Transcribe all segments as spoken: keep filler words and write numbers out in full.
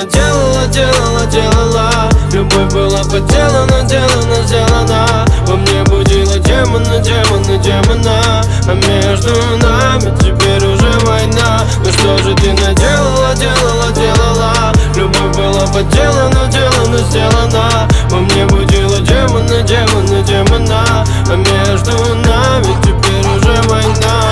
наделала, делала, делала. Любовь была поделана, делана, сделана. Во мне будила демона, демона, демона. А между нами теперь уже война. Ну что же ты наделала, делала, делала. Любовь была поделана, делана, сделана. Во мне будила демона, демона, демона. А между нами теперь уже война.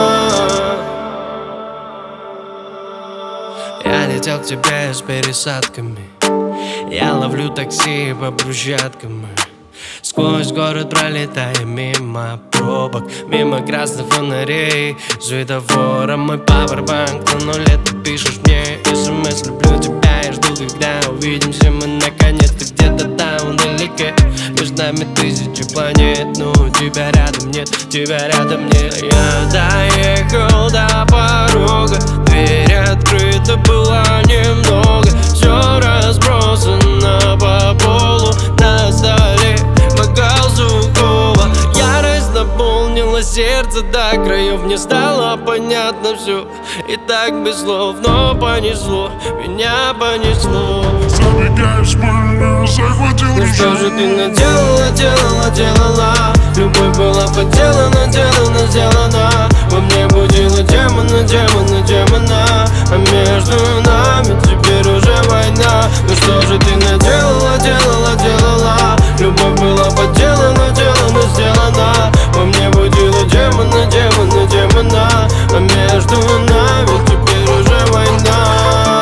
Я летел к тебе с пересадками. Я ловлю такси по брусчаткам. Сквозь город пролетая мимо пробок, мимо красных фонарей, светофора. Мой пауэрбанк на нуле, ты пишешь мне смс: люблю тебя и жду, когда увидимся мы наконец-то где-то там вдалеке. Между нами тысячи планет, но тебя рядом нет, тебя рядом нет. Я доехал до порога, дверь открыта была немного. Все разбросано по полу, на столе бокал сухого. Ярость наполнила сердце до краев. Мне стало понятно все, и так без слов, но понесло, меня понесло. Забегаешь в спальню, захватил Ну что же ты наделала, делала, делала. Любовь была поделана, делана, сделана. Во мне будила демона, демона, демона. А между нами теперь уже война. Ну что же ты наделала, делала, делала. Любовь была поделана, делана, сделана. Во мне будила демона, демона, демона. А между нами теперь уже война.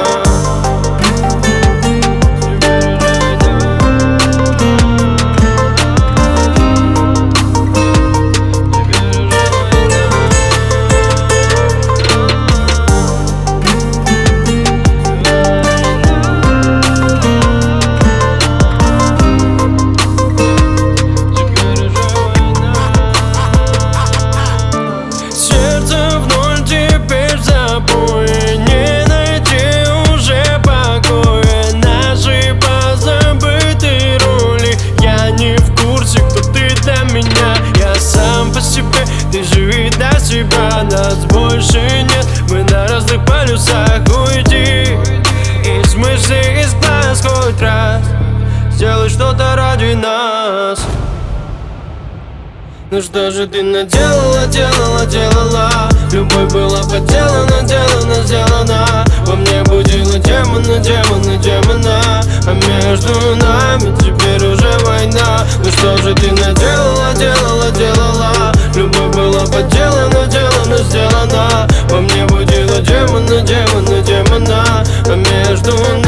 Ты живи до себя, нас больше нет. Мы на разных полюсах, уйди из мыслей, из глаз хоть раз. Сделай что-то ради нас. Ну что же ты наделала, делала, делала. Любовь была поделана, делана, сделана. Во мне будила демона, демона, демона. А между нами теперь уже война. Ну что же ты наделала, делала, делала. Любовь была поделана, делана, сделана. Во мне будила демона, демона, демона. А между